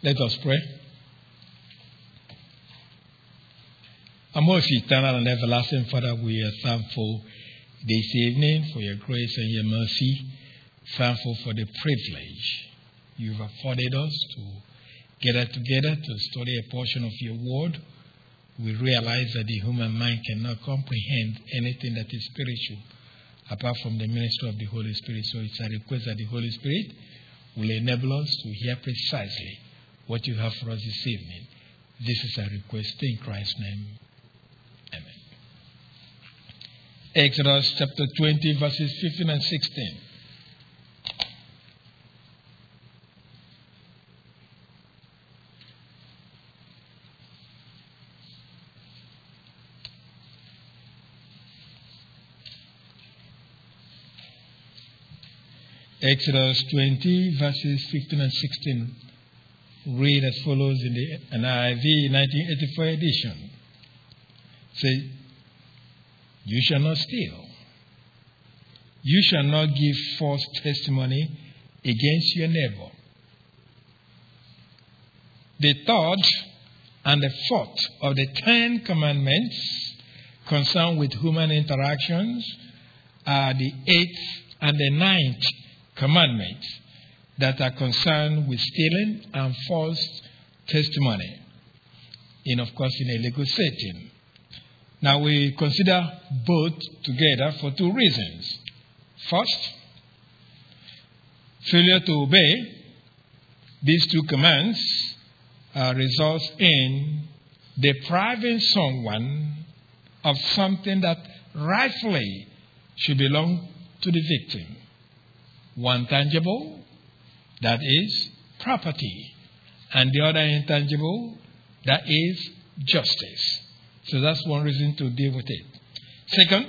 Let us pray. Our most eternal and everlasting Father, we are thankful this evening for your grace and your mercy. Thankful for the privilege you've afforded us to gather together to study a portion of your word. We realize that the human mind cannot comprehend anything that is spiritual apart from the ministry of the Holy Spirit. So it's a request that the Holy Spirit will enable us to hear precisely what you have for us this evening. This is a request in Christ's name. Amen. Exodus chapter 20, verses 15 and 16. Exodus 20, verses 15 and 16. Read as follows in the NIV 1984 edition. Say, you shall not steal. You shall not give false testimony against your neighbor. The third and the fourth of the 10 commandments concerned with human interactions are the 8th and the 9th commandments that are concerned with stealing and false testimony, in a legal setting. Now we consider both together for two reasons. First, failure to obey these two commands results in depriving someone of something that rightfully should belong to the victim. One tangible, that is property, and the other intangible, that is justice. So that's one reason to deal with it. Second,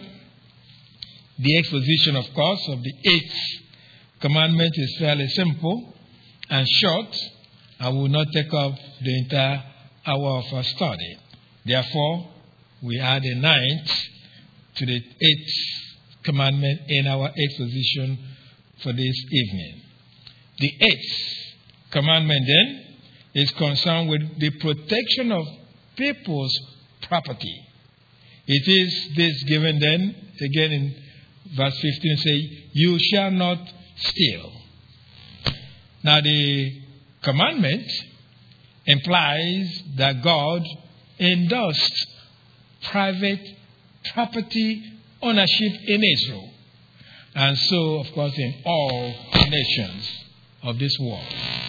the exposition, of course, of the 8th commandment is fairly simple and short. I will not take up the entire hour of our study. Therefore, we add a 9th to the 8th commandment in our exposition for this evening. The 8th commandment then is concerned with the protection of people's property. It is this given then, again in verse 15, say, you shall not steal. Now the commandment implies that God endorsed private property ownership in Israel. And so, of course, in all nations of this world.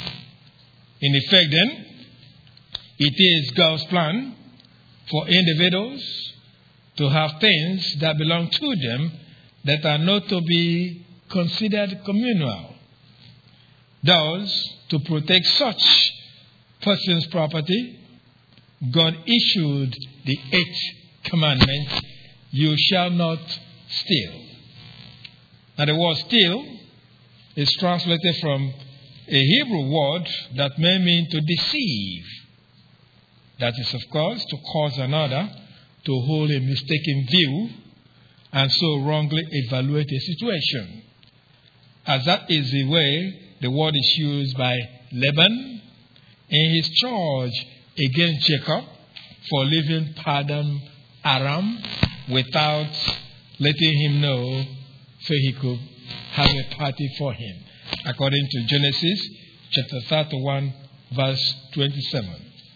In effect, then, it is God's plan for individuals to have things that belong to them that are not to be considered communal. Thus, to protect such person's property, God issued the 8th commandment, you shall not steal. Now the word steal is translated from a Hebrew word that may mean to deceive. That is, of course, to cause another to hold a mistaken view and so wrongly evaluate a situation. As that is the way the word is used by Laban in his charge against Jacob for leaving Paddan Aram without letting him know so he could have a party for him, according to Genesis chapter 31, verse 27.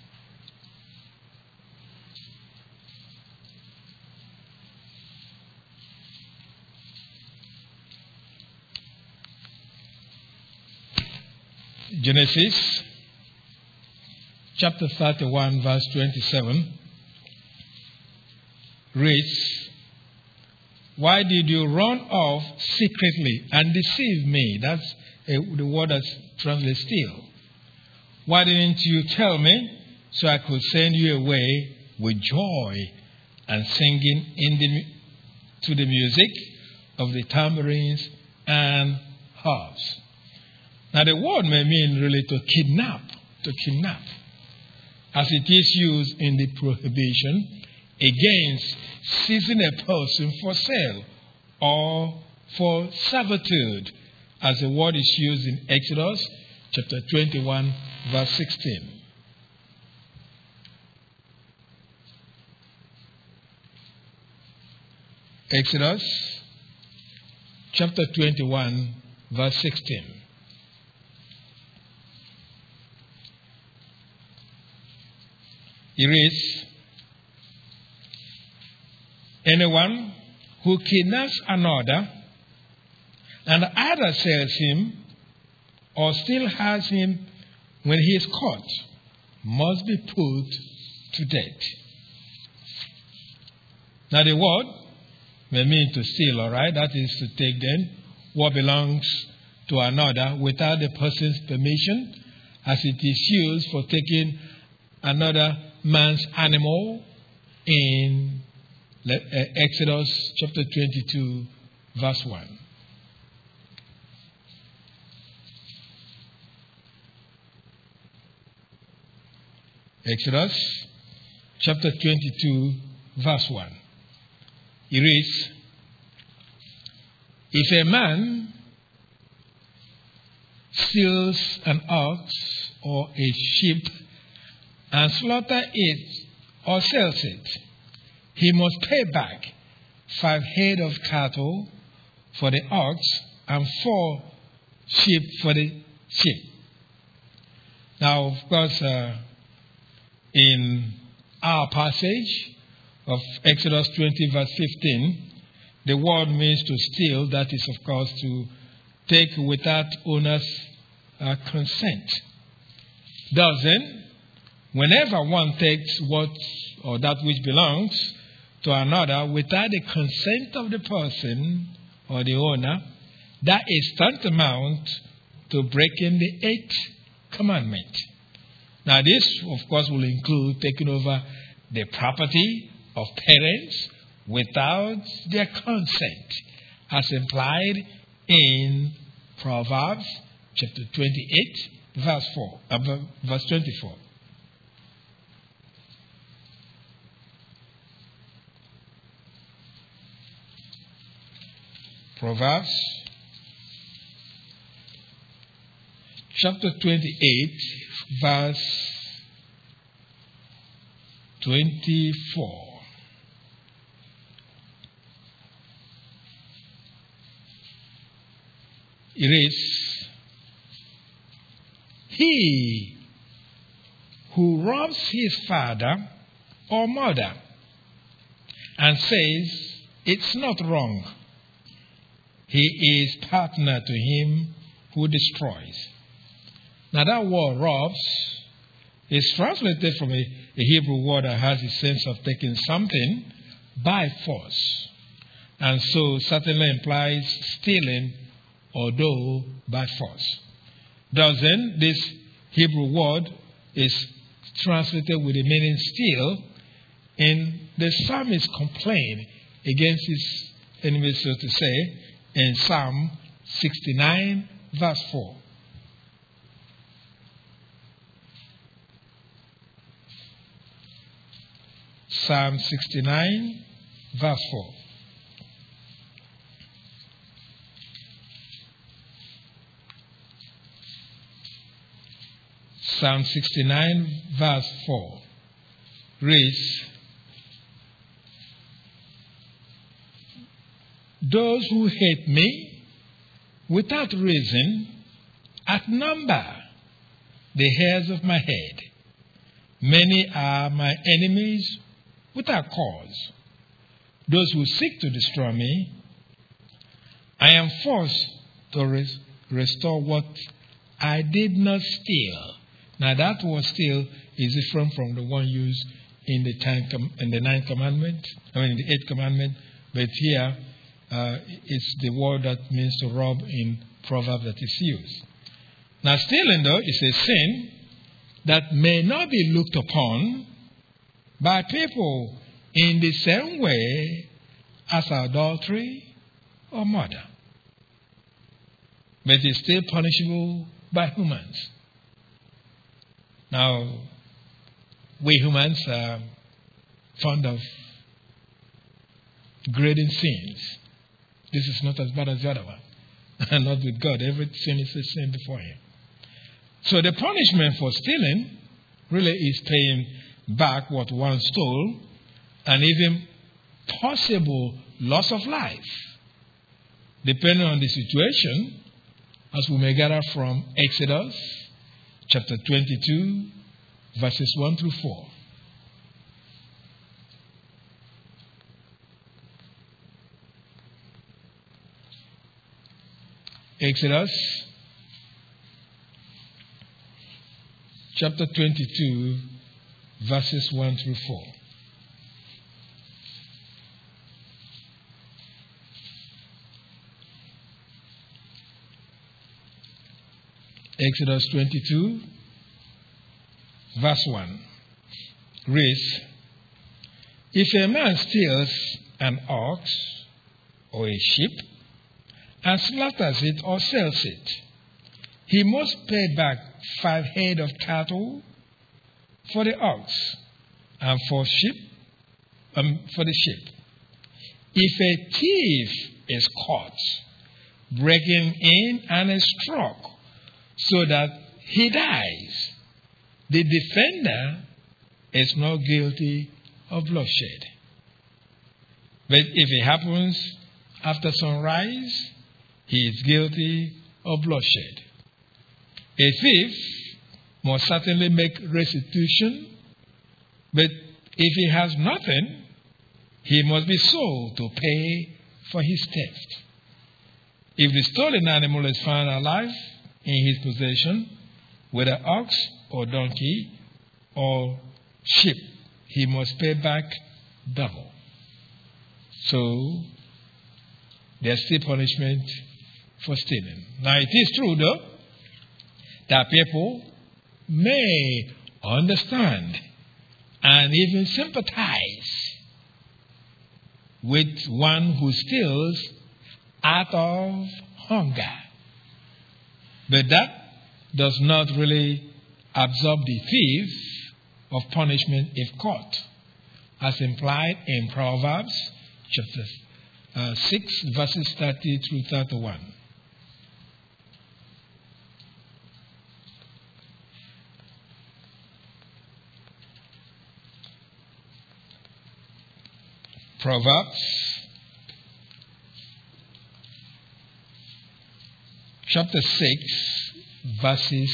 Genesis chapter 31, verse 27 reads, why did you run off secretly and deceive me? That's the word that's translated steal. Why didn't you tell me so I could send you away with joy and singing to the music of the tambourines and harps? Now the word may mean really to kidnap, as it is used in the prohibition against seizing a person for sale or for servitude, as the word is used in Exodus chapter 21, verse 16. Exodus chapter 21, verse 16. It reads, anyone who kidnaps another and either sells him or still has him when he is caught must be put to death. Now the word may mean to steal, all right? That is to take then what belongs to another without the person's permission, as it is used for taking another man's animal in Exodus chapter 22, verse 1. Exodus chapter 22, verse 1. It reads, if a man steals an ox or a sheep and slaughters it or sells it, he must pay back 5 head of cattle for the ox and 4 sheep for the sheep. Now, of course, in our passage of Exodus 20, verse 15, the word means to steal. That is, of course, to take without owner's consent. Thus then, whenever one takes what or that which belongs to another without the consent of the person or the owner, that is tantamount to breaking the 8th commandment. Now this, of course, will include taking over the property of parents without their consent, as implied in Proverbs chapter 28, verse 24. Proverbs chapter 28, verse 24. It is, he who robs his father or mother and says it's not wrong, he is partner to him who destroys. Now that word robs is translated from a Hebrew word that has a sense of taking something by force, and so certainly implies stealing, although by force. Thus then, this Hebrew word is translated with the meaning steal, and the psalmist complained against his enemies, so to say, in Psalm 69, verse 4. Psalm 69, verse 4. Psalm 69, verse 4 reads, those who hate me without reason outnumber the hairs of my head. Many are my enemies without cause. Those who seek to destroy me, I am forced to restore what I did not steal. Now that word steal is different from the one used in the ninth commandment, the 8th commandment, but here it's the word that means to rob in Proverbs that is used. Now stealing, though, is a sin that may not be looked upon by people in the same way as adultery or murder, but is still punishable by humans. Now, we humans are fond of grading sins. This is not as bad as the other one. And not with God. Every sin is the same before Him. So the punishment for stealing really is paying back what one stole, and even possible loss of life, depending on the situation, as we may gather from Exodus chapter 22, verses 1 through 4. Exodus chapter 22, verses 1 through 4. Exodus 22, verse 1 reads, If a man steals an ox or a sheep and slaughters it or sells it, he must pay back 5 head of cattle for the ox and for the sheep. If a thief is caught breaking in and is struck so that he dies, the defender is not guilty of bloodshed. But if it happens after sunrise, he is guilty of bloodshed. A thief must certainly make restitution, but if he has nothing, he must be sold to pay for his theft. If the stolen animal is found alive in his possession, whether ox or donkey or sheep, he must pay back double. So, there's still punishment for stealing. Now, it is true, though, that people may understand and even sympathize with one who steals out of hunger. But that does not really absolve the thief of punishment if caught, as implied in Proverbs chapter 6, verses 30 through 31. Proverbs chapter 6, verses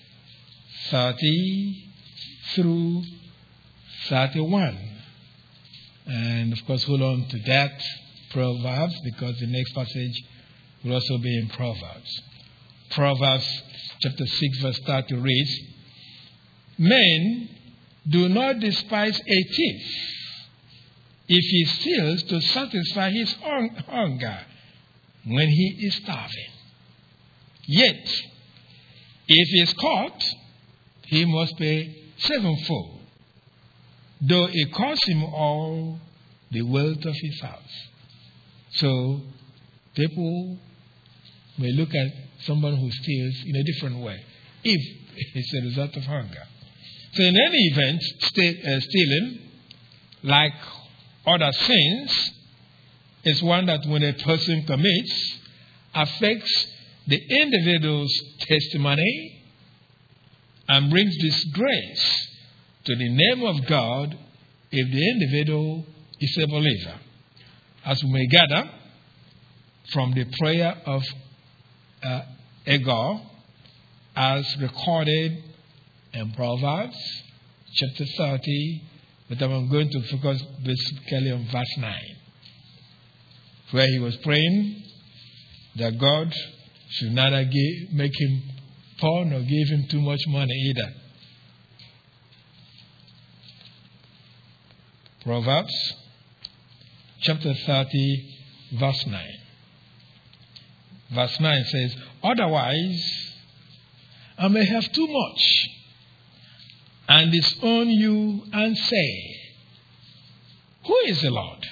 30 through 31. And of course, hold on to that Proverbs, because the next passage will also be in Proverbs. Proverbs chapter 6, verse 30 reads, Men do not despise a thief if he steals to satisfy his hunger when he is starving. Yet, if he is caught, he must pay sevenfold, though it costs him all the wealth of his house. So, people may look at someone who steals in a different way, if it's a result of hunger. So, in any event, stealing, like other sins, is one that when a person commits, affects the individual's testimony and brings disgrace to the name of God if the individual is a believer. As we may gather from the prayer of Agur, as recorded in Proverbs chapter 30, but I'm going to focus basically on verse 9, where he was praying that God should neither make him poor nor give him too much money either. Proverbs chapter 30, verse 9. Verse 9 says, Otherwise, I may have too much and disown you and say, Who is the Lord?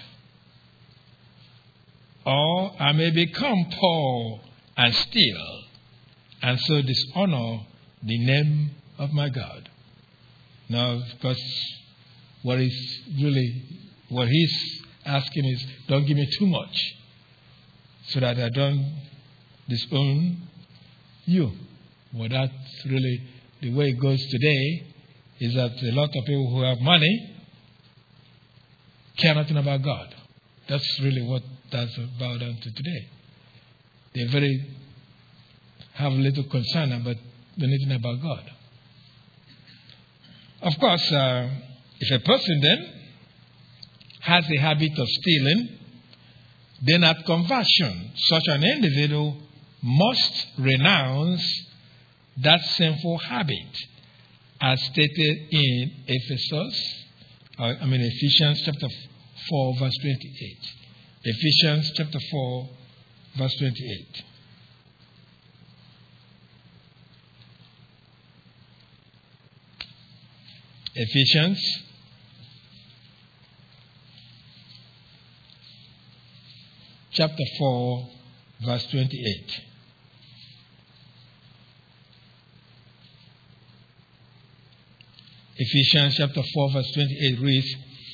Or I may become poor and steal, and so dishonor the name of my God. Now, of course, what he's asking is, don't give me too much, so that I don't disown you. Well, that's really the way it goes today, is that a lot of people who have money care nothing about God. That's really what that's about down to today. They have little concern about anything about God. Of course, if a person then has a habit of stealing, then at conversion, such an individual must renounce that sinful habit, as stated in Ephesians chapter 4, verse 28. Ephesians chapter 4, verse 28. Ephesians chapter 4, verse 28. Ephesians chapter 4, verse 28 reads,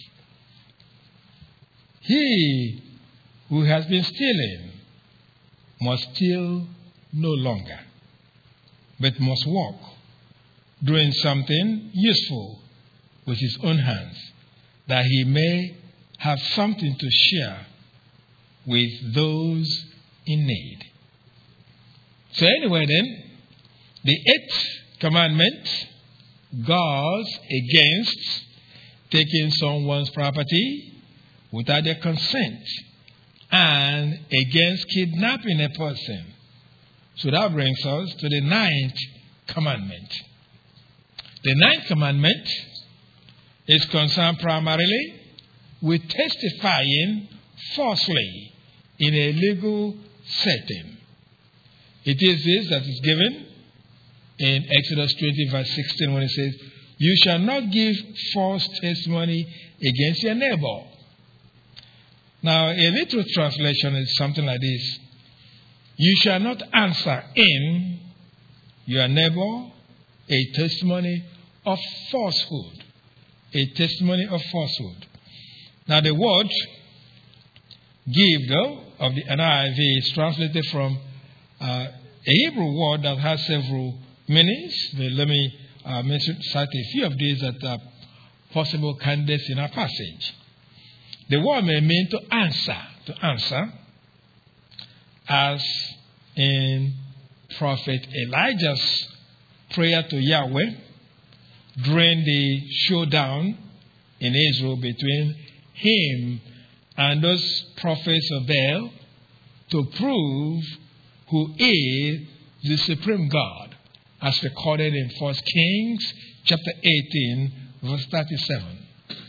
"He who has been stealing must steal no longer, but must walk, doing something useful with his own hands, that he may have something to share with those in need." So anyway then, the 8th commandment guards against taking someone's property without their consent and against kidnapping a person. So that brings us to the 9th commandment. The 9th commandment is concerned primarily with testifying falsely in a legal setting. It is this that is given in Exodus 20, verse 16, when it says, "You shall not give false testimony against your neighbor." Now, a literal translation is something like this: "You shall not answer in your neighbor a testimony of falsehood." A testimony of falsehood. Now, the word "give," though, of the NIV is translated from a Hebrew word that has several meanings. Let me cite a few of these that are possible candidates in our passage. The word may mean to answer, as in Prophet Elijah's prayer to Yahweh during the showdown in Israel between him and those prophets of Baal, to prove who is the supreme God, as recorded in 1 Kings chapter 18, verse 37.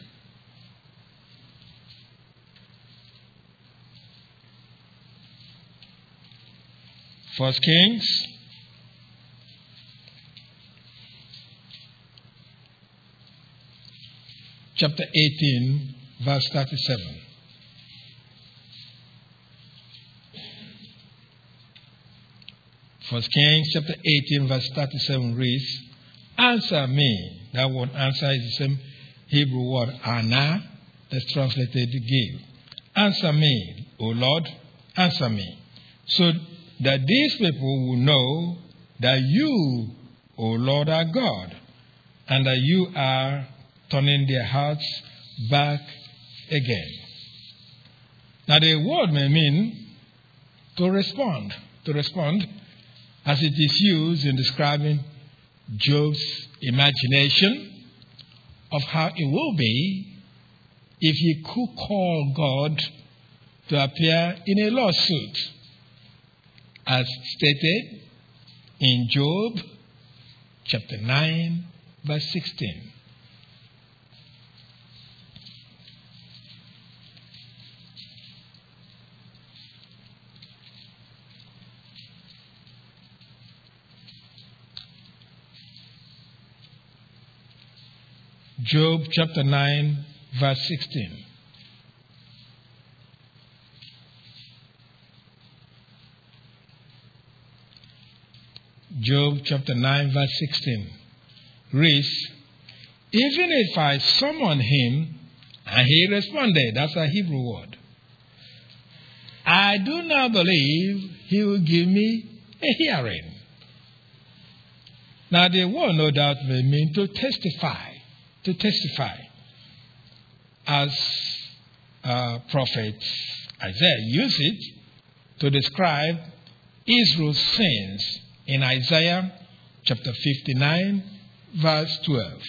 First Kings chapter 18, verse 37. First Kings chapter 18, verse 37 reads, "Answer me." That word "answer" is the same Hebrew word "ana," that's translated to "give." "Answer me, O Lord, answer me, so that these people will know that you, O Lord, are God, and that you are turning their hearts back again." Now, the word may mean to respond, as it is used in describing Job's imagination of how it will be if he could call God to appear in a lawsuit, as stated in Job chapter 9, verse 16. Job chapter 9, verse 16. Job chapter 9, verse 16 reads, "Even if I summon him and he responded," that's a Hebrew word, "I do not believe he will give me a hearing. Now, the word no doubt may mean to testify, as prophet Isaiah used it to describe Israel's sins in Isaiah chapter 59, verse 12.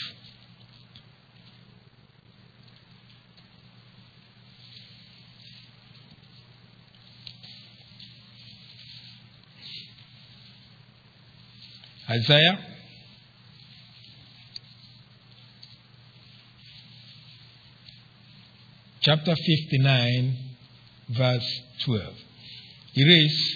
Isaiah chapter 59, verse 12. It reads,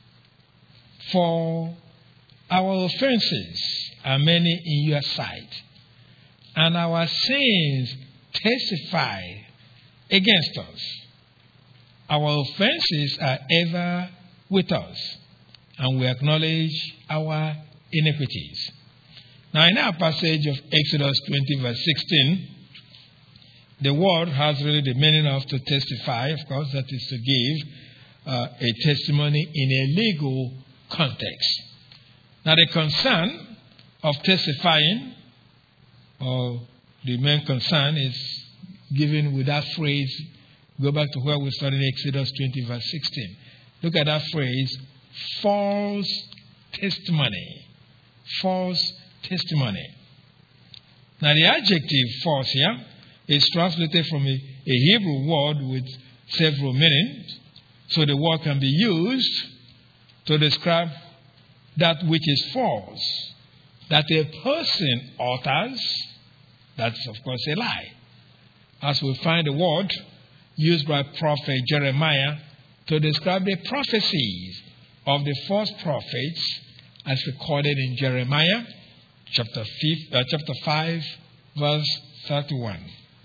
"For our offenses are many in your sight, and our sins testify against us. Our offenses are ever with us, and we acknowledge our iniquities." Now, in our passage of Exodus 20, verse 16, the word has really the meaning of to testify. Of course, that is to give a testimony in a legal context. Now, the concern of testifying, or the main concern, is given with that phrase. Go back to where we studied Exodus 20, verse 16. Look at that phrase, false testimony. False testimony. Now, the adjective false here is translated from a Hebrew word with several meanings. So the word can be used to describe that which is false, that a person utters. That's, of course, a lie. As we find the word used by prophet Jeremiah to describe the prophecies of the false prophets as recorded in Jeremiah chapter 5, verse 31.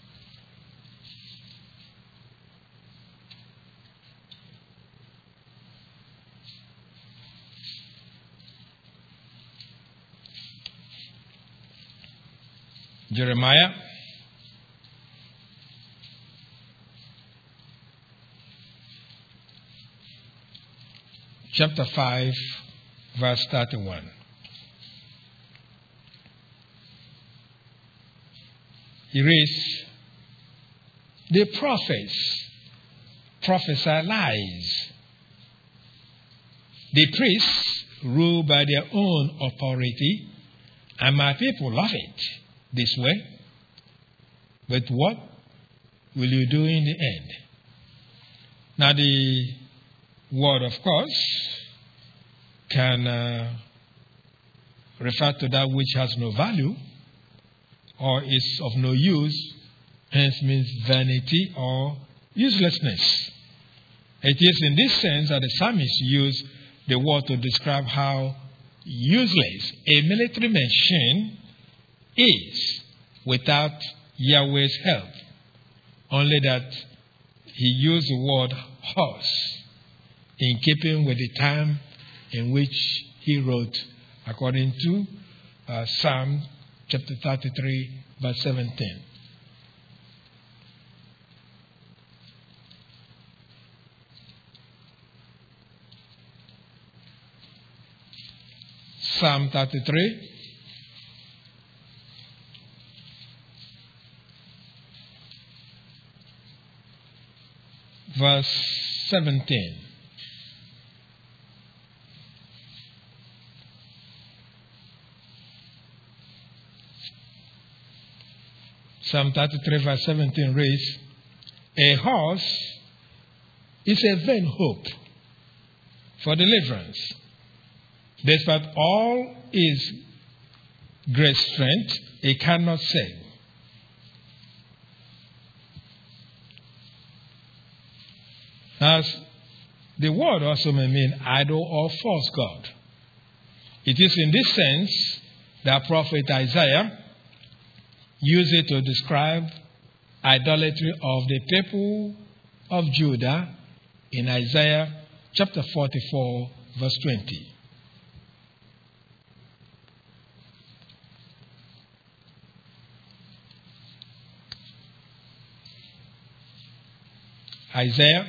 Jeremiah chapter 5, verse 31. It reads, "The prophets prophesy lies. The priests rule by their own authority, and my people love it this way. But what will you do in the end?" Now, the word, of course, can refer to that which has no value or is of no use, hence means vanity or uselessness. It is in this sense that the psalmist used the word to describe how useless a military machine is without Yahweh's help. Only that he used the word horse in keeping with the time in which he wrote, according to Psalm chapter 33, verse 17. Psalm 33, verse 17. Psalm 33, verse 17 reads, "A horse is a vain hope for deliverance. Despite all his great strength, he cannot save." As the word also may mean idol or false god. It is in this sense that prophet Isaiah used it to describe idolatry of the people of Judah in Isaiah chapter 44, verse 20. Isaiah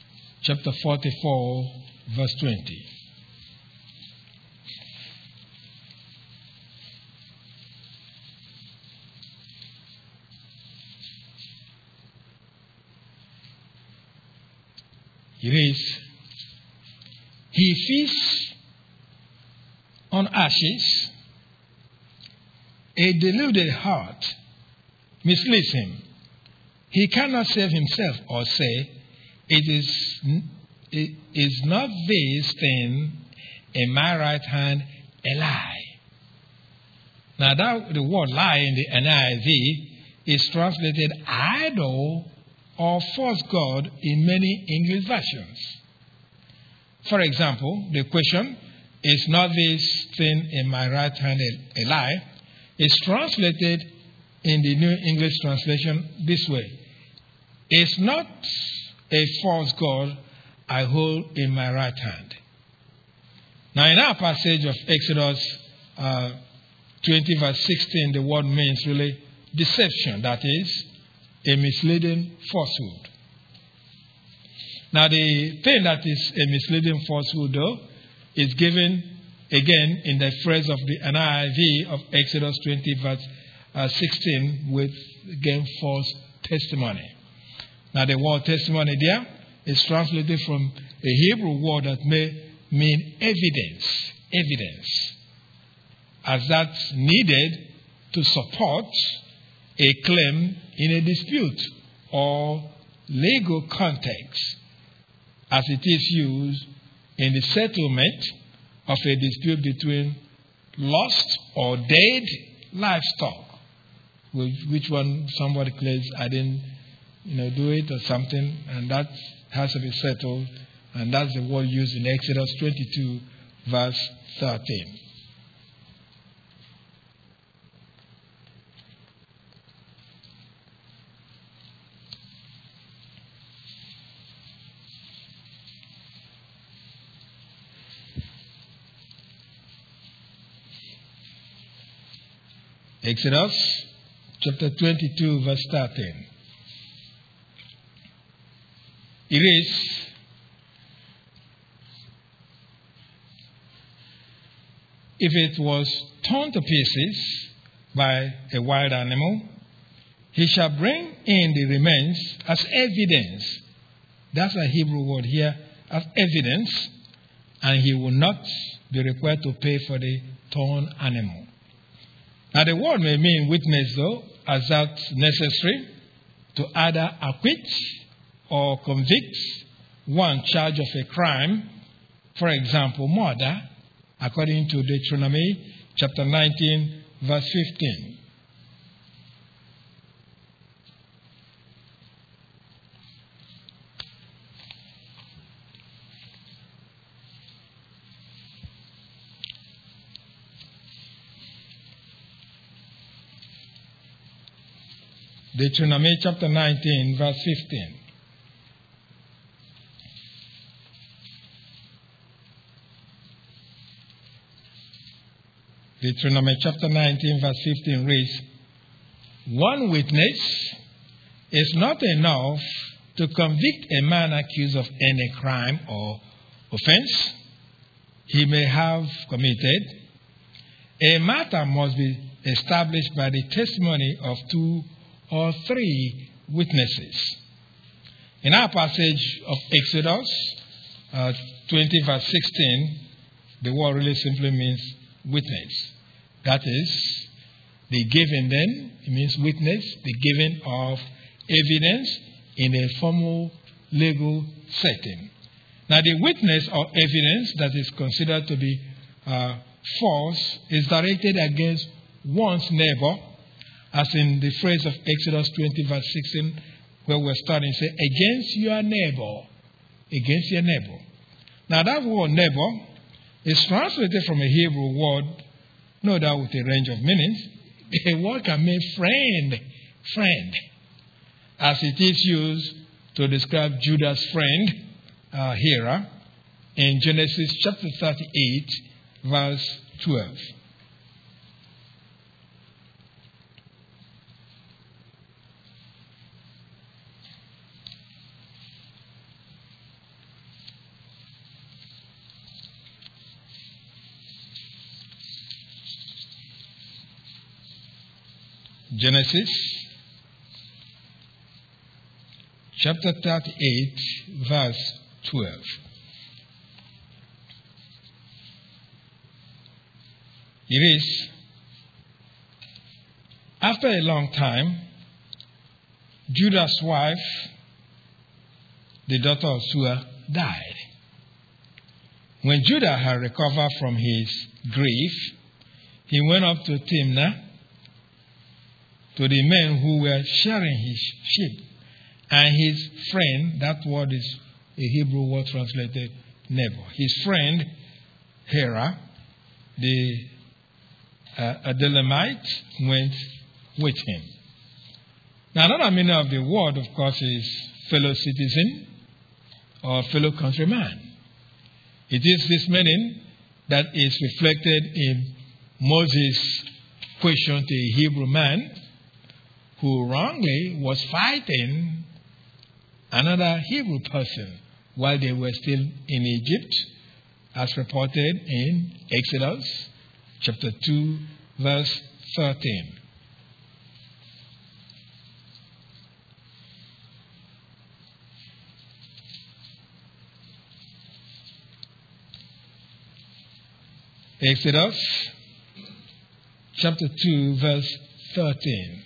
chapter 44, verse 20. It is, he feasts on ashes. A deluded heart misleads him. He cannot save himself or say, it is not this thing in my right hand a lie. Now that the word lie in the NIV is translated idol or false god in many English versions. For example, the question, is not this thing in my right hand a lie, is translated in the New English translation this way. It's not a false god I hold in my right hand. Now in our passage of Exodus 20 verse 16, the word means really deception, that is, a misleading falsehood. Now the thing that is a misleading falsehood, though, is given again in the phrase of the NIV of Exodus 20 verse 16 with, again, false testimony. Now the word testimony there is translated from a Hebrew word that may mean evidence, as that's needed to support a claim in a dispute or legal context, as it is used in the settlement of a dispute between lost or dead livestock, which one somebody claims I didn't do it or something, and that has to be settled, and that's the word used in Exodus 22 verse 13. Exodus chapter 22 verse 13. It is, if it was torn to pieces by a wild animal, he shall bring in the remains as evidence. That's a Hebrew word here, as evidence, and he will not be required to pay for the torn animal. Now the word may mean witness, though, as that's necessary to either acquit or convict one charged of a crime, for example, murder, according to Deuteronomy chapter 19, verse 15. Deuteronomy chapter 19, verse 15. Deuteronomy chapter 19, verse 15 reads, one witness is not enough to convict a man accused of any crime or offense he may have committed. A matter must be established by the testimony of 2 or 3 witnesses. In our passage of Exodus 20 verse 16, the word really simply means witness. That is, the giving then, it means witness, the giving of evidence in a formal legal setting. Now the witness or evidence that is considered to be false is directed against one's neighbor, as in the phrase of Exodus 20 verse 16, where we're starting, say, against your neighbor. Against your neighbor. Now that word neighbor is translated from a Hebrew word, no doubt with a range of meanings. A word can mean friend, as it is used to describe Judah's friend, Hira, in Genesis chapter 38, verse 12. Genesis chapter 38, verse 12. It is, after a long time, Judah's wife, the daughter of Sua, died. When Judah had recovered from his grief, he went up to Timnah, to the men who were shearing his sheep, and his friend, that word is a Hebrew word translated neighbor. His friend, Hera, the Adullamite, went with him. Now, another meaning of the word, of course, is fellow citizen or fellow countryman. It is this meaning that is reflected in Moses' question to a Hebrew man who wrongly was fighting another Hebrew person while they were still in Egypt, as reported in Exodus chapter 2, verse 13. Exodus chapter 2, verse 13.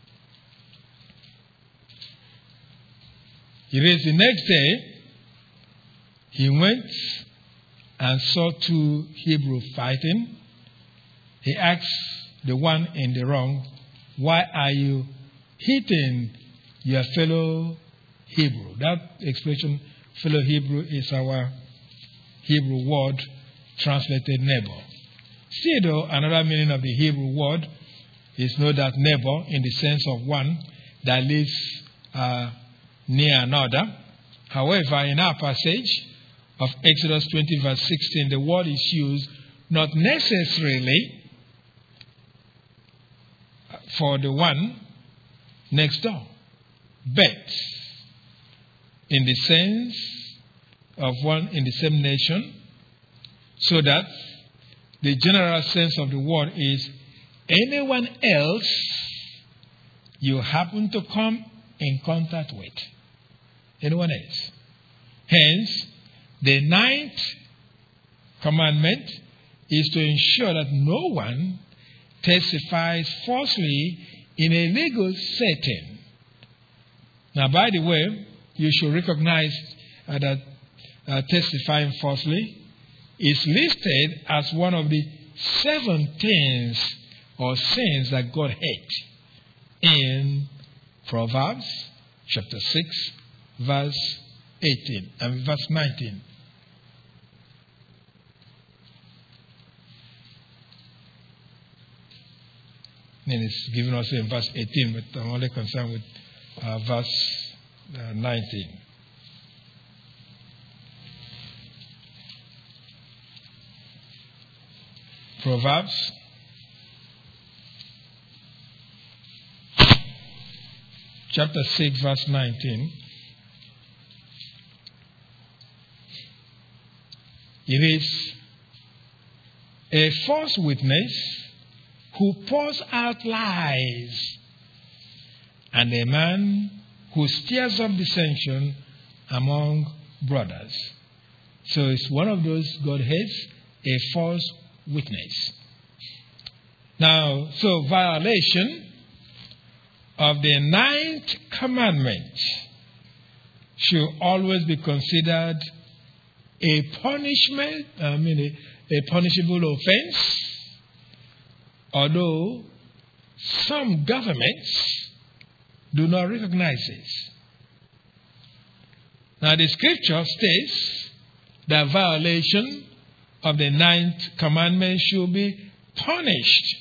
It is the next day, he went and saw two Hebrews fighting. He asked the one in the wrong, "Why are you hitting your fellow Hebrew?" That expression, fellow Hebrew, is our Hebrew word translated neighbor. Still, though, another meaning of the Hebrew word is know that neighbor in the sense of one that lives near another. However, in our passage of Exodus 20, verse 16, the word is used not necessarily for the one next door, but in the sense of one in the same nation, so that the general sense of the word is anyone else you happen to come in contact with. Anyone else. Hence, the 9th commandment is to ensure that no one testifies falsely in a legal setting. Now, by the way, you should recognize that testifying falsely is listed as one of the 7 things or sins that God hates in Proverbs chapter 6, verse 18 and verse 19. And it's given us in verse 18, but I'm only concerned with verse 19. Proverbs chapter 6, verse 19. It is a false witness who pours out lies, and a man who stirs up dissension among brothers. So it's one of those God hates, a false witness. Now, so violation of the 9th commandment should always be considered a punishment, a punishable offense, although some governments do not recognize it. Now, the scripture states that violation of the 9th commandment should be punished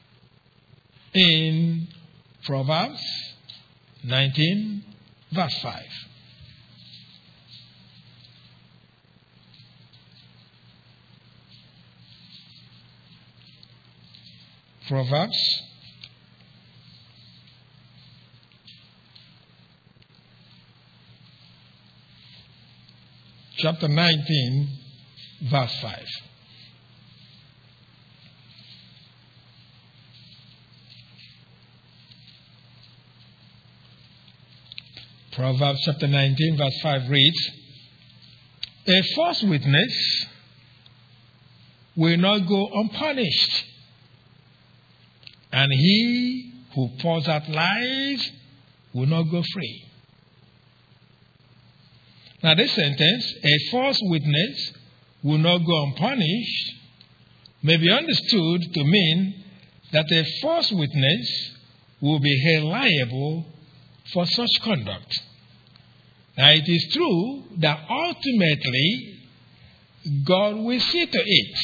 in Proverbs 19, verse 5. Proverbs chapter 19, verse 5. Proverbs chapter 19, verse 5 reads, A false witness will not go unpunished, and he who pours out lies will not go free. Now, this sentence, a false witness will not go unpunished, may be understood to mean that a false witness will be held liable for such conduct. Now, it is true that ultimately God will see to it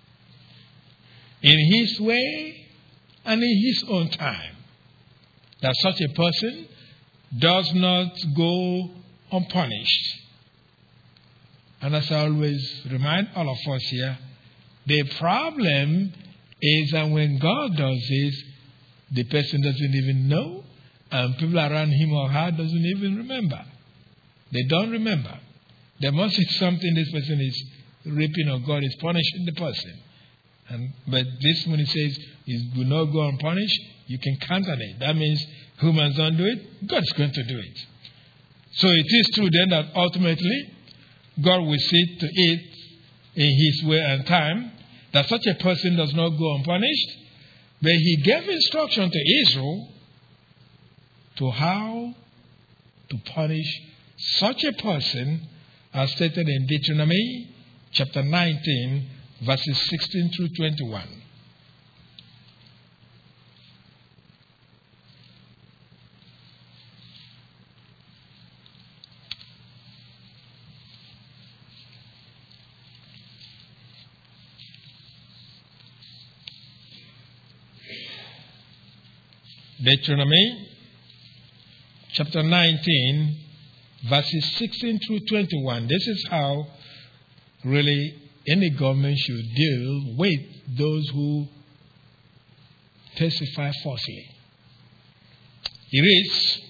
in His way and in His own time that such a person does not go unpunished. And as I always remind all of us here, the problem is that when God does this, the person doesn't even know, and people around him or her doesn't even remember. They don't remember. There must be something this person is reaping or God is punishing the person. But this, when it says it will not go unpunished, you can count on it. That means humans don't do it, God's going to do it. So it is true then that ultimately God will see to it in His way and time that such a person does not go unpunished, but He gave instruction to Israel to how to punish such a person as stated in Deuteronomy chapter 19, verses 16 through 21. Deuteronomy chapter 19, verses 16 through 21. This is how really any government should deal with those who testify falsely. It reads,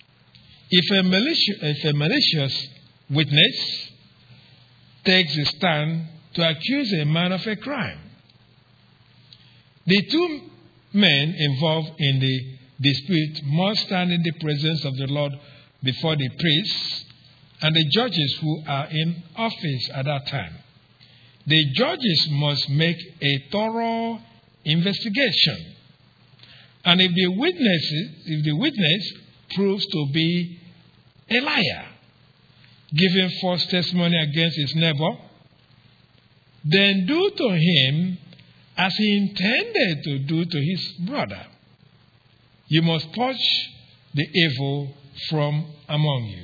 if a malicious witness takes a stand to accuse a man of a crime, the two men involved in the dispute must stand in the presence of the Lord before the priests and the judges who are in office at that time. The judges must make a thorough investigation. And if the witness proves to be a liar, giving false testimony against his neighbor, then do to him as he intended to do to his brother. You must purge the evil from among you.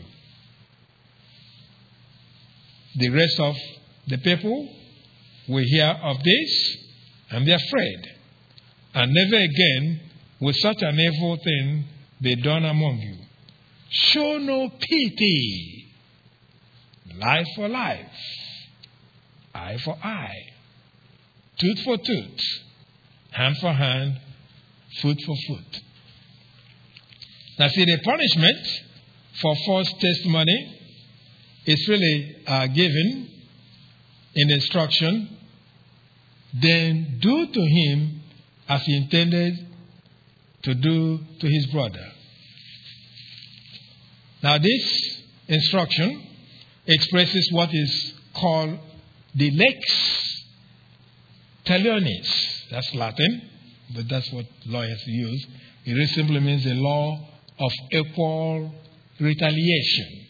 The rest of the people will hear of this and be afraid, and never again will such an evil thing be done among you. Show no pity. Life for life, eye for eye, tooth for tooth, hand for hand, foot for foot. Now see, the punishment for false testimony is really given in instruction. Then do to him as he intended to do to his brother. Now this instruction expresses what is called the lex talionis. That's Latin, but that's what lawyers use. It really simply means the law of equal retaliation.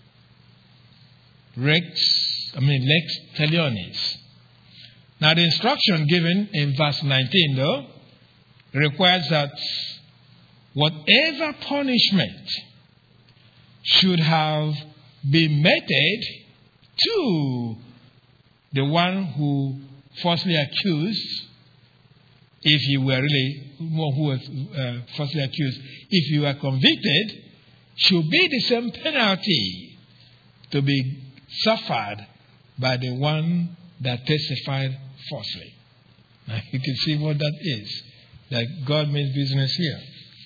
Lex talionis. Now the instruction given in verse 19, though, requires that whatever punishment should have been meted to the one who falsely accused, if he were really who was falsely accused, if he were convicted, should be the same penalty to be suffered by the one that testified falsely. Now you can see what that is. That God means business here.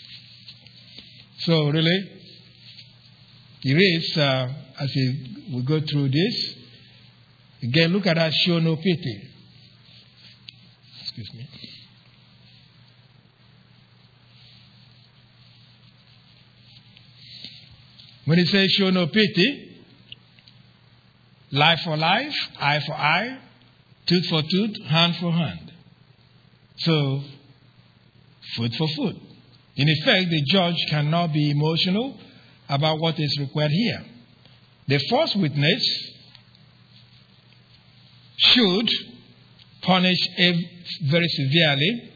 So really, it is, as we go through this, again, look at that, show no pity. Excuse me. When it says show no pity, life for life, eye for eye, tooth for tooth, hand for hand. So, food for food. In effect, the judge cannot be emotional about what is required here. The false witness should punish very severely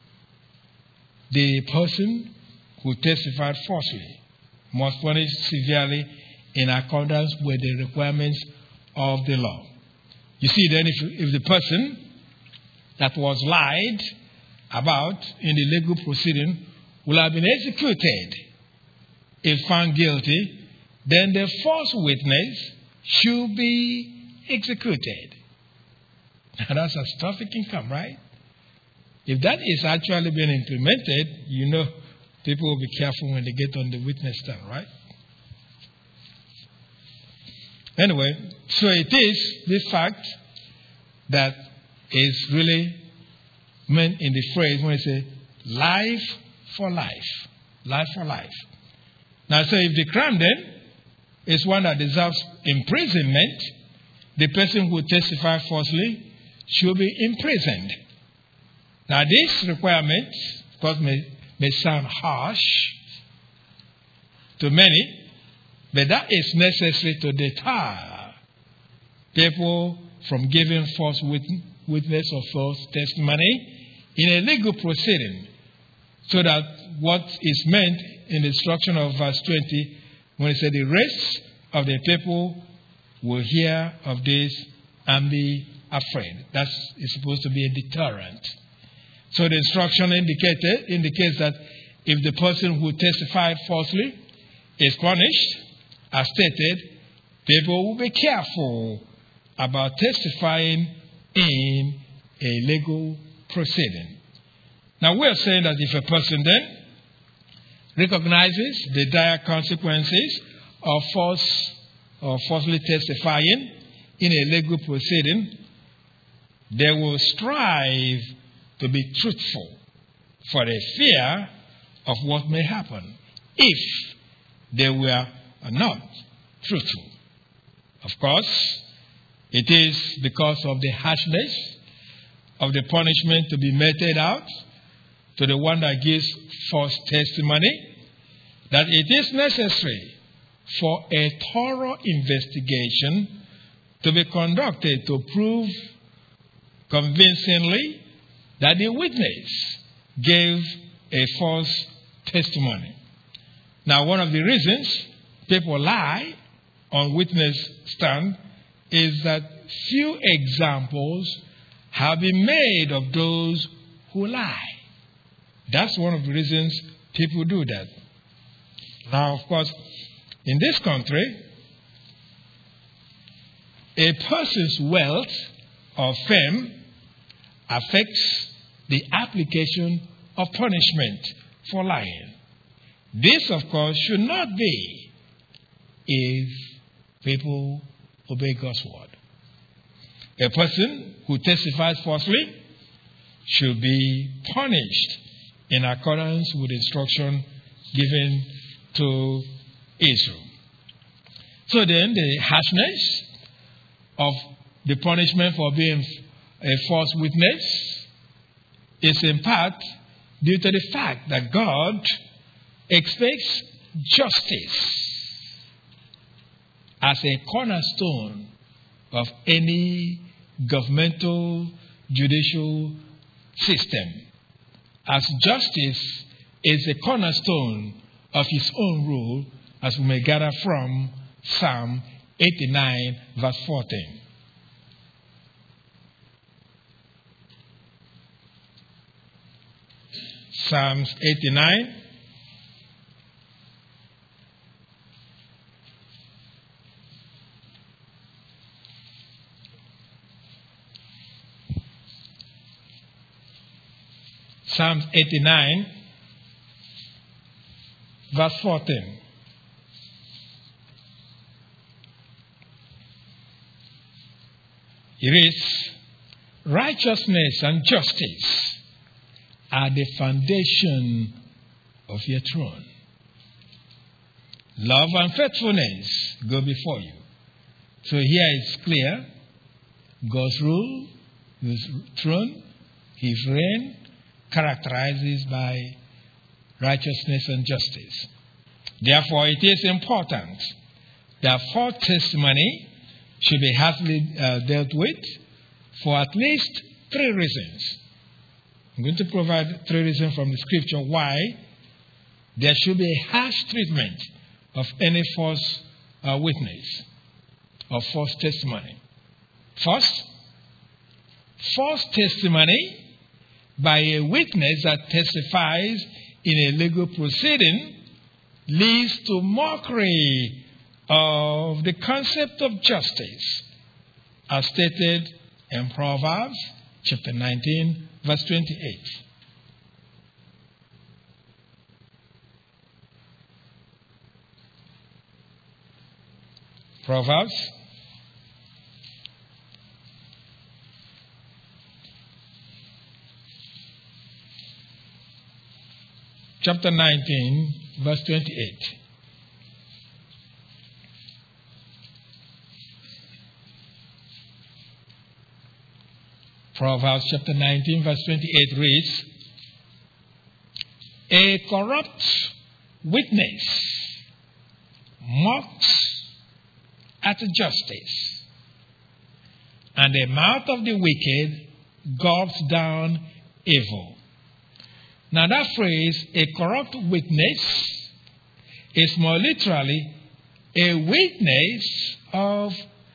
the person who testified falsely. Must punish severely in accordance with the requirements of the law. You see then, if the person that was lied about in the legal proceeding will have been executed if found guilty, then the false witness should be executed. Now that's as tough as it can come, right? If that is actually being implemented, you know people will be careful when they get on the witness stand, right? Anyway, so it is the fact that is really meant in the phrase when it says life for life. Life for life. Now, so if the crime then is one that deserves imprisonment, the person who testified falsely should be imprisoned. Now, this requirement, of course, may sound harsh to many, but that is necessary to deter people from giving false witness or false testimony in a legal proceeding, so that what is meant in the instruction of verse 20, when it said the rest of the people will hear of this and be afraid. That is supposed to be a deterrent. So the instruction indicates that if the person who testified falsely is punished, as stated, people will be careful about testifying in a legal proceeding. Now we are saying that if a person then recognizes the dire consequences of falsely testifying in a legal proceeding, they will strive to be truthful for the fear of what may happen if they were not truthful. Of course, it is because of the harshness of the punishment to be meted out to the one that gives false testimony that it is necessary for a thorough investigation to be conducted to prove convincingly that the witness gave a false testimony. Now, one of the reasons people lie on witness stand is that few examples have been made of those who lie. That's one of the reasons people do that. Now, of course, in this country, a person's wealth or fame affects the application of punishment for lying. This, of course, should not be if people obey God's word. A person who testifies falsely should be punished in accordance with instruction given to Israel. So then, the harshness of the punishment for being a false witness is in part due to the fact that God expects justice as a cornerstone of any governmental judicial system, as justice is a cornerstone of his own rule, as we may gather from Psalm 89, verse 14. Psalms 89. Psalms 89, verse 14. It is, righteousness and justice are the foundation of your throne. Love and faithfulness go before you. So here it's clear. God's rule, His throne, His reign characterizes by righteousness and justice. Therefore, it is important that false testimony should be harshly dealt with for at least 3 reasons. I'm going to provide 3 reasons from the scripture why there should be a harsh treatment of any false witness or false testimony. First, false testimony by a witness that testifies in a legal proceeding leads to mockery of the concept of justice, as stated in Proverbs chapter 19, verse 28. Proverbs chapter 19, verse 28. Proverbs chapter 19, verse 28 reads, "A corrupt witness mocks at justice, and the mouth of the wicked gulps down evil." Now that phrase, a corrupt witness, is more literally a witness of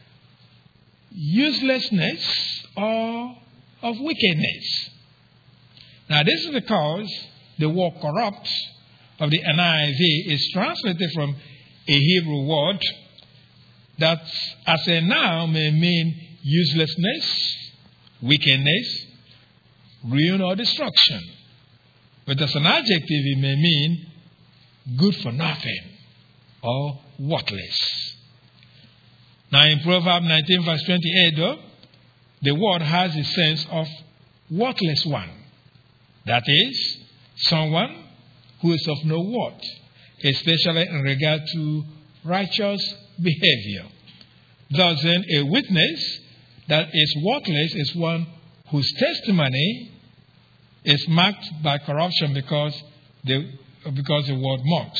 uselessness or of wickedness. Now this is because the word corrupt of the NIV is translated from a Hebrew word that as a noun may mean uselessness, wickedness, ruin or destruction. But as an adjective it may mean good for nothing or worthless. Now in Proverbs 19 verse 28 though, the word has the sense of worthless one. That is, someone who is of no worth, especially in regard to righteous behavior. Thus then, a witness that is worthless is one whose testimony is marked by corruption because the word mocks.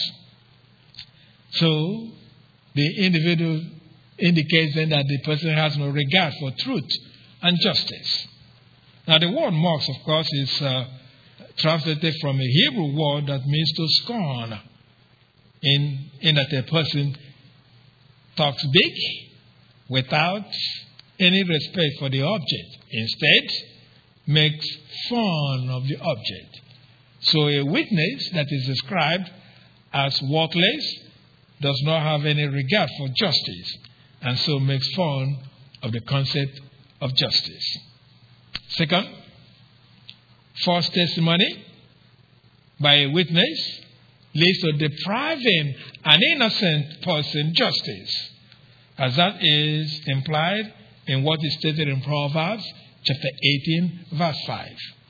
So, the individual indicates then that the person has no regard for truth and justice. Now the word mocks, of course, is translated from a Hebrew word that means to scorn, in that a person talks big without any respect for the object. Instead, makes fun of the object. So a witness that is described as worthless does not have any regard for justice, and so makes fun of the concept of justice. Second, false testimony by a witness leads to depriving an innocent person justice, as that is implied in what is stated in Proverbs chapter 18, verse 5.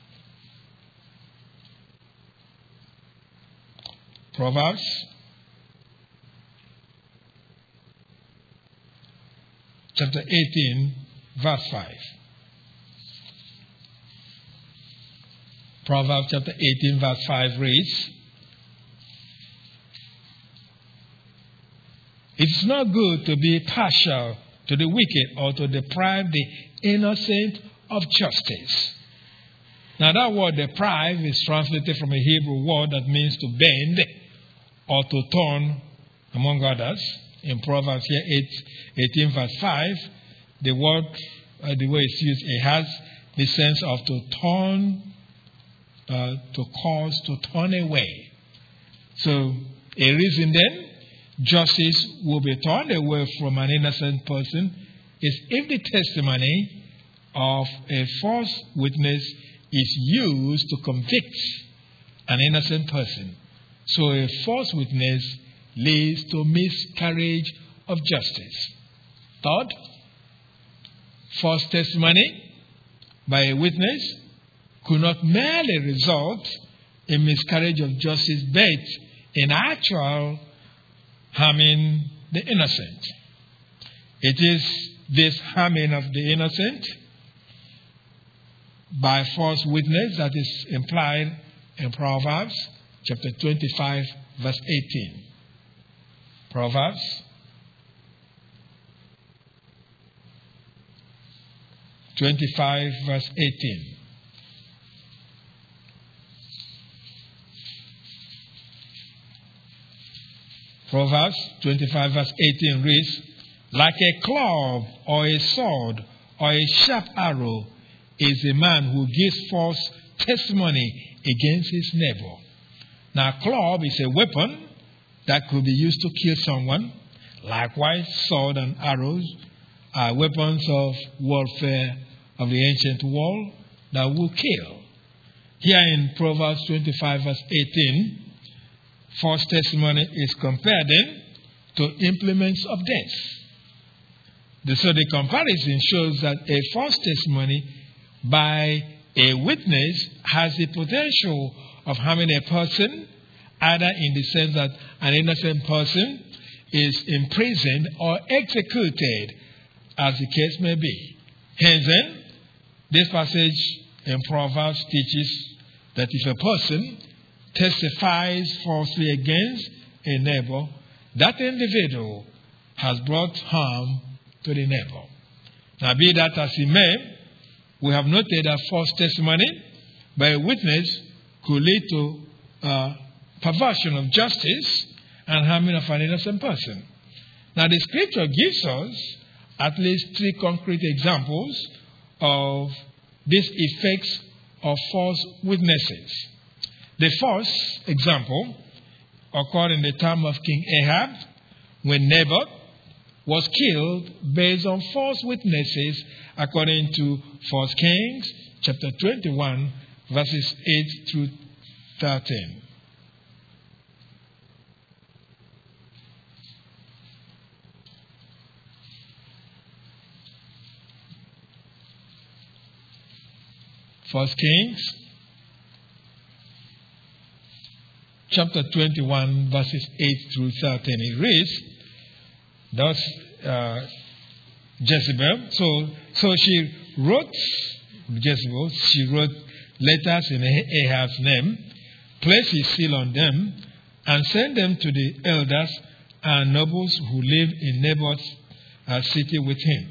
Proverbs chapter 18, verse 5. Proverbs chapter 18, verse 5 reads, "It is not good to be partial to the wicked or to deprive the innocent of justice." Now that word deprive is translated from a Hebrew word that means to bend or to turn, among others. In Proverbs here 18 verse 5, the word, the way it's used, it has the sense of to turn, to cause to turn away. So a reason then justice will be turned away from an innocent person is if the testimony of a false witness is used to convict an innocent person. So a false witness leads to miscarriage of justice. Third, false testimony by a witness could not merely result in miscarriage of justice, but in actual harming the innocent. It is this harming of the innocent by false witness that is implied in Proverbs chapter 25, verse 18. Proverbs 25, verse 18. Proverbs 25, verse 18 reads, like a club or a sword or a sharp arrow is a man who gives false testimony against his neighbor. Now, a club is a weapon that could be used to kill someone. Likewise, sword and arrows are weapons of warfare of the ancient world that will kill. Here in Proverbs 25, verse 18, false testimony is compared then to implements of death. So the comparison shows that a false testimony by a witness has the potential of harming a person, either in the sense that an innocent person is imprisoned or executed, as the case may be. Hence then, this passage in Proverbs teaches that if a person testifies falsely against a neighbor, that individual has brought harm to the neighbor. Now, be that as it may, we have noted that false testimony by a witness could lead to perversion of justice and harming of an innocent person. Now, the scripture gives us at least 3 concrete examples of these effects of false witnesses. The first example occurred in the time of King Ahab, when Naboth was killed based on false witnesses, according to 1 Kings chapter 21, verses 8 through 13. First Kings chapter 21, verses 8 through 13. It reads, thus Jezebel, so she wrote letters in Ahab's name, placed his seal on them, and sent them to the elders and nobles who lived in Naboth's city with him.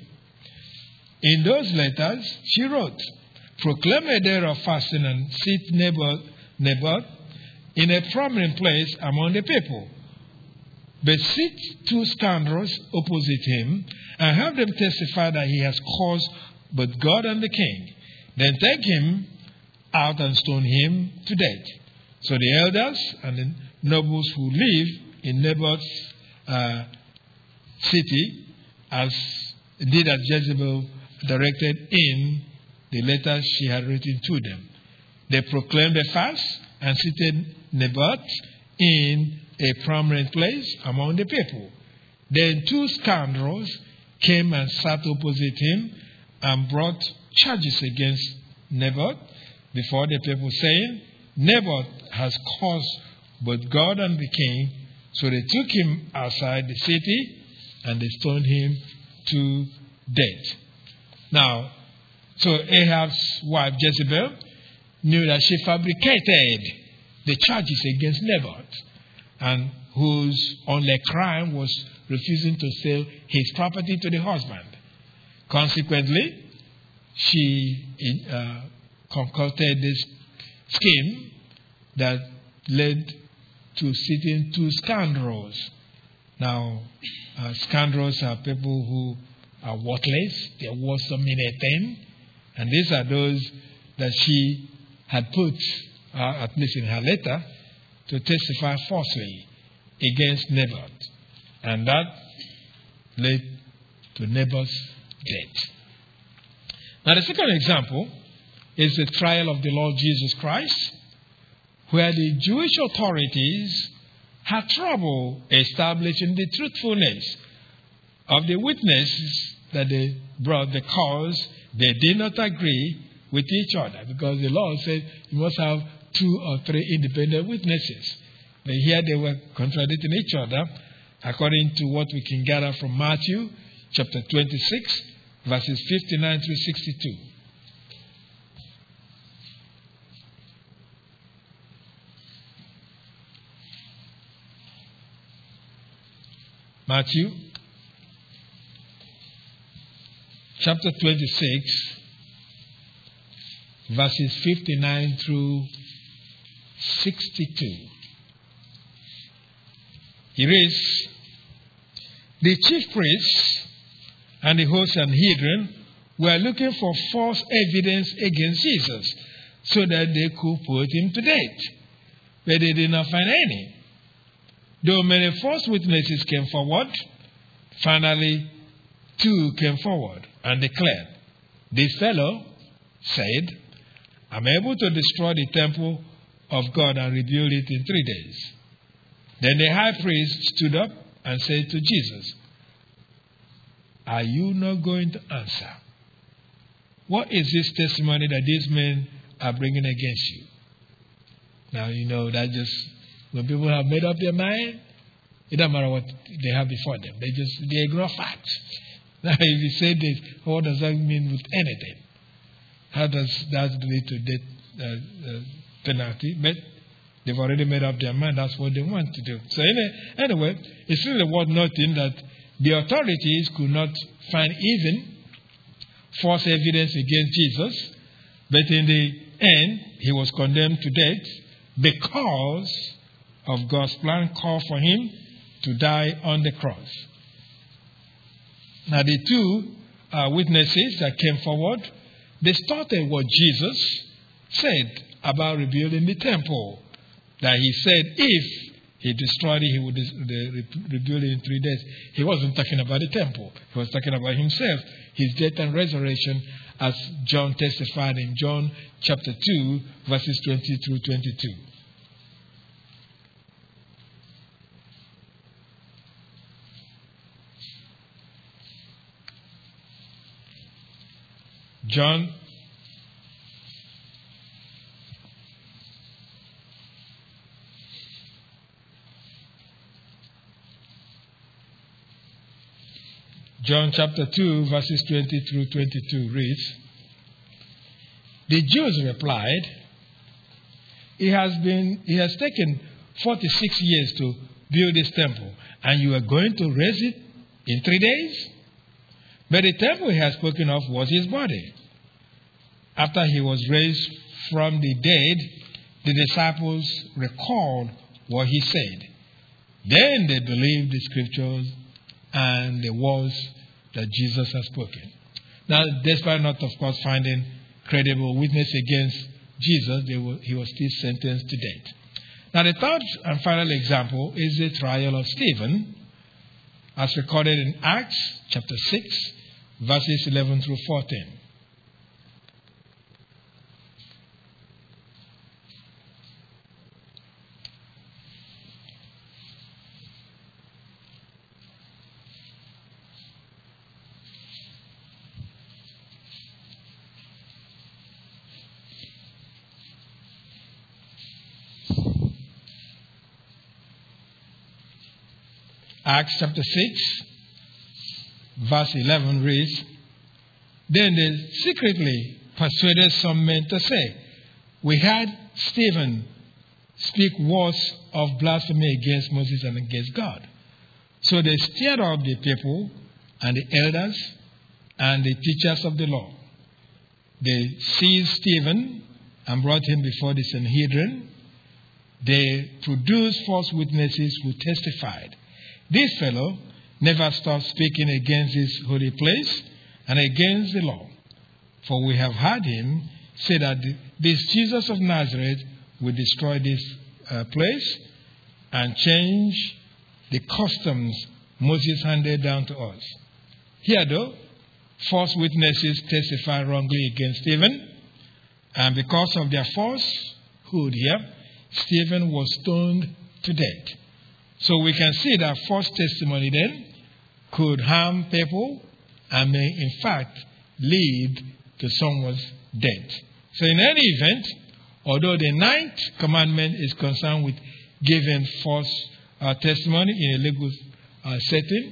In those letters, she wrote, proclaim a day of fasting and seat Naboth in a prominent place among the people. But sit 2 scoundrels opposite him and have them testify that he has caused both God and the king. Then take him out and stone him to death. So the elders and the nobles who live in Naboth's city, as Jezebel directed in the letters she had written to them. They proclaimed a fast and seated Naboth in a prominent place among the people. Then 2 scoundrels came and sat opposite him and brought charges against Naboth before the people, saying, Naboth has caused both God and the king. So they took him outside the city and they stoned him to death. Now, so Ahab's wife Jezebel knew that she fabricated the charges against Naboth, and whose only crime was refusing to sell his property to the husband. Consequently, she concocted this scheme that led to sitting 2 scoundrels. Now, scoundrels are people who are worthless. They're worth some anything. And these are those that she had put, at least in her letter, to testify falsely against Naboth. And that led to Naboth's death. Now, the second example is the trial of the Lord Jesus Christ, where the Jewish authorities had trouble establishing the truthfulness of the witnesses that they brought, because they did not agree with each other, because the law said you must have 2 or 3 independent witnesses. But here they were contradicting each other. According to what we can gather from Matthew chapter 26, verses 59 through 62. Matthew chapter 26, verses 59 through 62. He reads, "The chief priests and the whole Sanhedrin were looking for false evidence against Jesus so that they could put him to death, but they did not find any. Though many false witnesses came forward, finally 2 came forward and declared, 'This fellow said, I'm able to destroy the temple of God and rebuild it in 3 days.' Then the high priest stood up and said to Jesus, 'Are you not going to answer? What is this testimony that these men are bringing against you?' Now, that just, when people have made up their mind, it doesn't matter what they have before them. They ignore facts. Now, if you say this, what does that mean with anything? How does that lead to death penalty? But they've already made up their mind. That's what they want to do. So anyway, it's really worth noting that the authorities could not find even false evidence against Jesus, but in the end, he was condemned to death because of God's plan called for him to die on the cross. Now, the 2 witnesses that came forward, they started what Jesus said about rebuilding the temple. That he said if he destroyed it, he would rebuild it in 3 days. He wasn't talking about the temple. He was talking about himself, his death and resurrection, as John testified in John chapter 2, verses 20 through 22. John chapter 2, verses 20 through 22 reads, "The Jews replied, It has taken 46 years to build this temple, and you are going to raise it in 3 days? But the temple he had spoken of was his body. After he was raised from the dead, the disciples recalled what he said. Then they believed the scriptures and the words that Jesus has spoken." Now, despite not, of course, finding credible witness against Jesus, he was still sentenced to death. Now, the third and final example is the trial of Stephen, as recorded in Acts chapter 6, verses 11 through 14. Acts chapter 6, verse 11 reads, "Then they secretly persuaded some men to say, 'We heard Stephen speak words of blasphemy against Moses and against God.' So they stirred up the people and the elders and the teachers of the law. They seized Stephen and brought him before the Sanhedrin. They produced false witnesses who testified, 'This fellow never stopped speaking against this holy place and against the law. For we have heard him say that this Jesus of Nazareth will destroy this place and change the customs Moses handed down to us.' Here, though, false witnesses testified wrongly against Stephen, and because of their falsehood here, Stephen was stoned to death. So we can see that false testimony then could harm people and may in fact lead to someone's death. So in any event, although the 9th commandment is concerned with giving false testimony in a legal setting,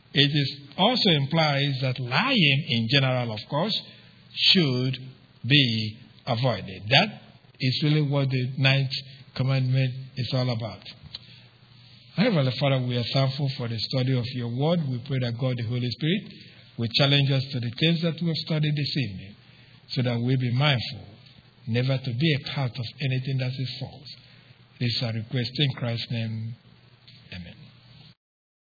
also implies that lying in general, of course, should be avoided. That is really what the 9th commandment is all about. Heavenly Father, we are thankful for the study of your word. We pray that God, the Holy Spirit, will challenge us to the things that we have studied this evening, so that we'll be mindful never to be a part of anything that is false. This is our request in Christ's name. Amen.